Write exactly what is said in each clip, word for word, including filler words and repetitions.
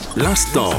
L'instant.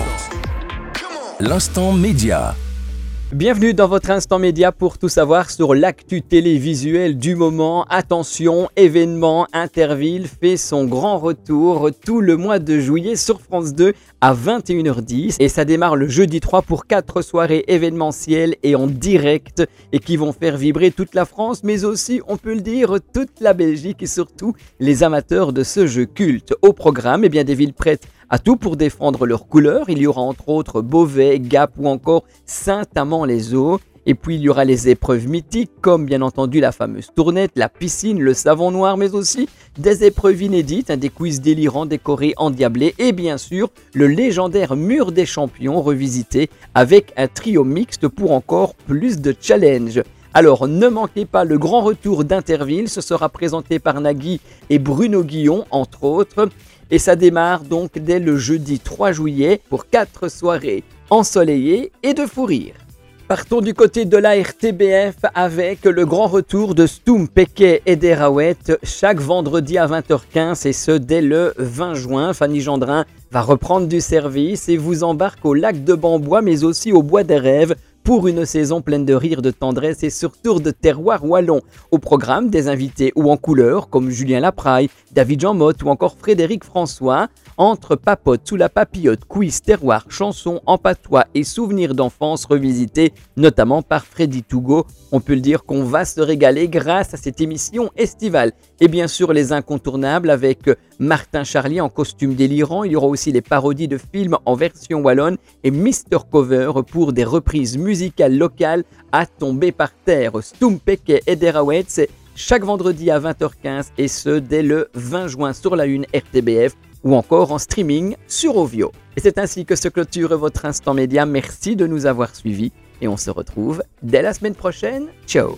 L'instant média. Bienvenue dans votre instant média pour tout savoir sur l'actu télévisuel du moment. Attention, événement Interville fait son grand retour tout le mois de juillet sur France deux à vingt et une heures dix et ça démarre le jeudi trois pour quatre soirées événementielles et en direct et qui vont faire vibrer toute la France mais aussi, on peut le dire, toute la Belgique et surtout les amateurs de ce jeu culte. Au programme, eh bien, des villes prêtes à tout pour défendre leurs couleurs. Il y aura entre autres Beauvais, Gap ou encore Saint-Amand-les-Eaux. Et puis il y aura les épreuves mythiques comme bien entendu la fameuse tournette, la piscine, le savon noir, mais aussi des épreuves inédites, hein, des quiz délirants décorés endiablés et bien sûr le légendaire mur des champions revisité avec un trio mixte pour encore plus de challenge. Alors ne manquez pas le grand retour d'Interville, ce sera présenté par Nagui et Bruno Guillon entre autres. Et ça démarre donc dès le jeudi trois juillet pour quatre soirées ensoleillées et de fou rire. Partons du côté de la R T B F avec le grand retour de Stoum Pequet et des Raouettes chaque vendredi à vingt heures quinze et ce dès le vingt juin. Fanny Gendrin va reprendre du service et vous embarque au lac de Bambois mais aussi au Bois des Rêves pour une saison pleine de rire, de tendresse et surtout de terroir wallon. Au programme, des invités ou en couleur comme Julien Lapraille, David Jean Motte ou encore Frédéric François. Entre papote sous la papillote, quiz, terroir, chansons en patois et souvenirs d'enfance revisités, notamment par Freddy Tougo. On peut le dire qu'on va se régaler grâce à cette émission estivale. Et bien sûr les incontournables avec Martin Charlier en costume délirant. Il y aura aussi les parodies de films en version wallonne et Mister Cover pour des reprises musicales locales à tomber par terre. Stoum Pequet et des Raouettes, c'est chaque vendredi à vingt heures quinze et ce dès le vingt juin sur la une R T B F ou encore en streaming sur Ovio. Et c'est ainsi que se clôture votre instant média. Merci de nous avoir suivis et on se retrouve dès la semaine prochaine. Ciao.